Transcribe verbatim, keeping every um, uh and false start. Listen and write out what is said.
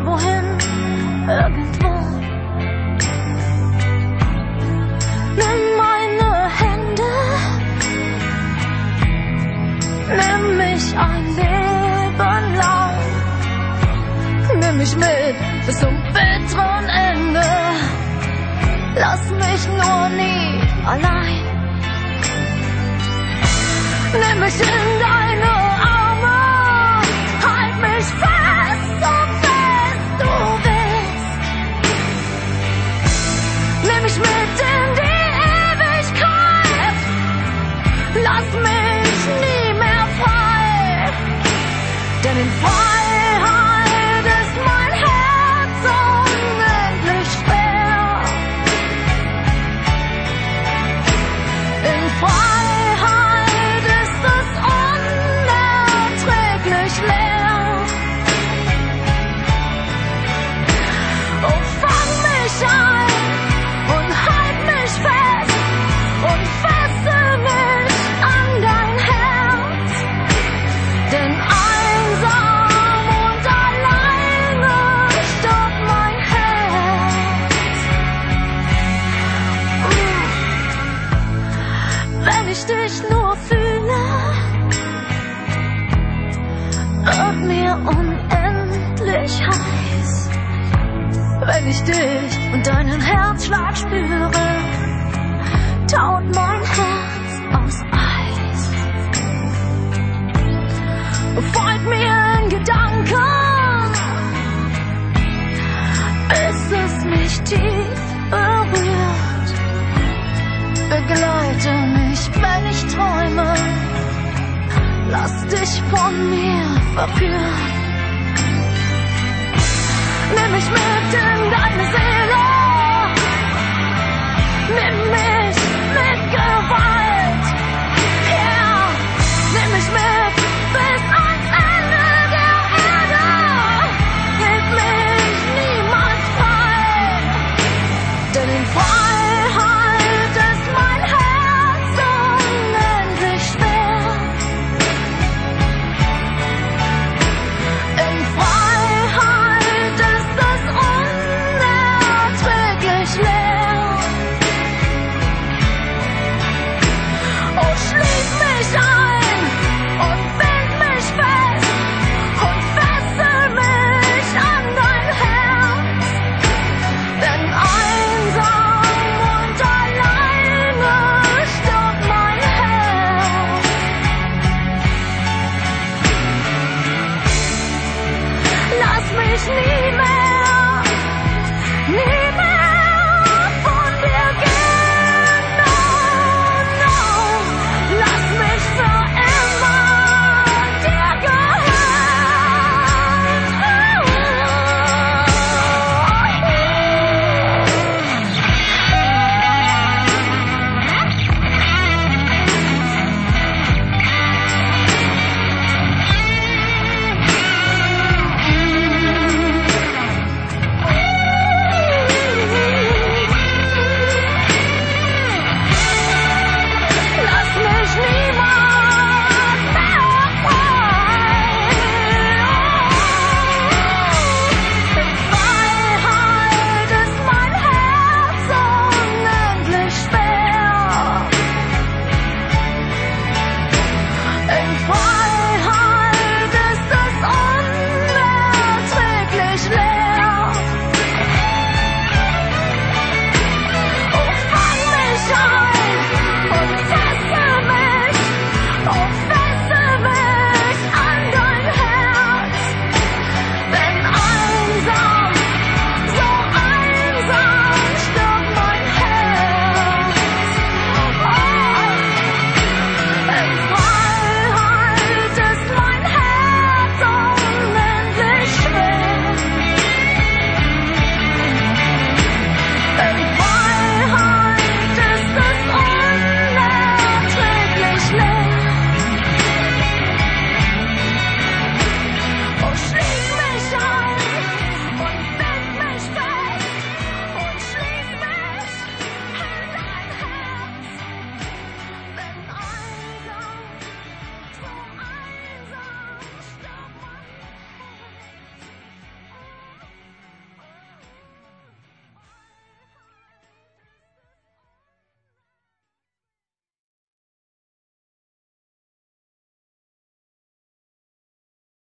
egal wohin, irgendwo. Nimm meine Hände, nimm mich ein Leben lang, nimm mich mit bis zum bitteren Ende, lass mich nur nie allein. Nimm mich in deine Arme, halt mich fest, so fest du willst. Nimm mich mit in die Ewigkeit, lass mich nie mehr frei. Denn in Freiheit ist mein Herz unendlich schwer. In Freiheit ich dich nur fühle, wird mir unendlich heiß. Wenn ich dich und deinen Herzschlag spüre, taut mein Herz aus Eis. Folgt mir in Gedanken, bis es mich tief berührt. Begleite mich, wenn ich träume, lass dich von mir verführen. Nimm mich mit in deine Seele, nimm mich mit Gewalt, ja, nimm mich mit bis ans Ende der Erde, gib mich niemals frei, denn in Freiheit ist mein Herz unendlich schwer. In Freiheit ist es unerträglich leer. Oh, schließ mich ein und bind mich fest und fessel mich an dein Herz, denn einsam und alleine stirbt mein Herz. Lass mich nie mehr